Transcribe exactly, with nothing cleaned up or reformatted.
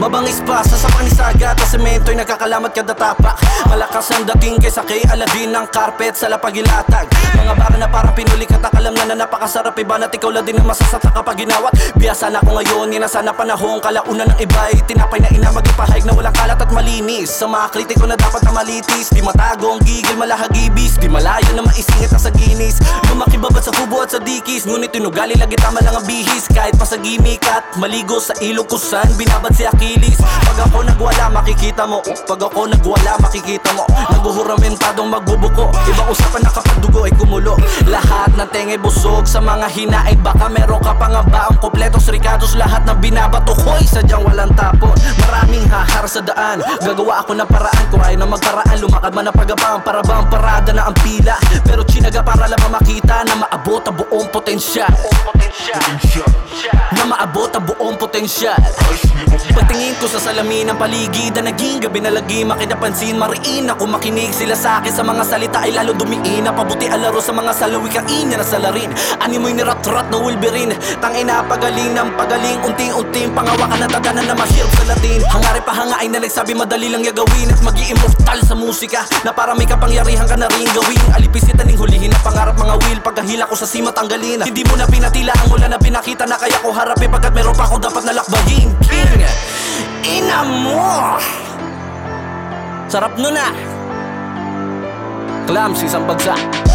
Mabangis pa sa sapanisaga at semento'y nagkakalamat kada tapak. Malakas ang dating kaysa kay Aladdin ng carpet sa lapagilatag. Mga bara na parang pinulik at akalam na na napakasarap. Iba na't ikaw lang din ang masasata kapag ginawat. Biyasa na ako ngayon, inasa na panahon. Kalauna ng iba'y tinapay na ina magipahayag na walang kalat at malinis. Sa mga kritiko na dapat na malitis, di matago ang gigil, malahagibis. Di malayo na maisingit na sa ginis. Lumaki babad sa kubo at sa dikis, ngunit tinugali lagi tama lang ang bihis. Kahit pa sa gimmick at maligo sa ilog kung saan binabad si Achilles. Pag ako nagwala makikita mo, pag ako nagwala makikita mo. Naguhuramentadong magbubuko, ibang usapan na kapag dugo ay kumulo. Lahat ng tengay busog, sa mga hinaay baka meron ka pa nga ba ang kompletos ricados. Lahat ng binabato ko'y sadyang walang tapon. Maraming hahar sa daan, gagawa ako ng paraan. Kung ayaw na magparaan, lumakad man ang pagabang. Para bang parada na ang pila, pero chinaga para lang makita na maabot ang buong potensyal. Na maabot ang buong potensyal. Pagtingin ko sa salamin ng paligid na naging gabi na lagi makinapansin. Mariin ako makinig sila sa akin, sa mga salita ay lalo dumiin. Napabuti alaro sa mga salawikain na nasalarin. Animoy ni rat-rat na Wolverine. Tangina pagaling ng pagaling, unting-unting pangawakan na tadanan na mahirap sa Latin. Hangari pa hanga ay na nagsabi madali lang yagawin at mag-i-immortal sa musika na para may kapangyarihan ka na rin gawin. Alipisitan ning hulihin na pangarap mga will. Pagkahila ko sa sima tanggalin. Hindi mo na pinatila ang ulan na pinakita na kaya ko harapin. Pagkat meron pa akong dapat nalakbayin. King, ina mo. Sarap nun ah. Clumsy isang bagsak.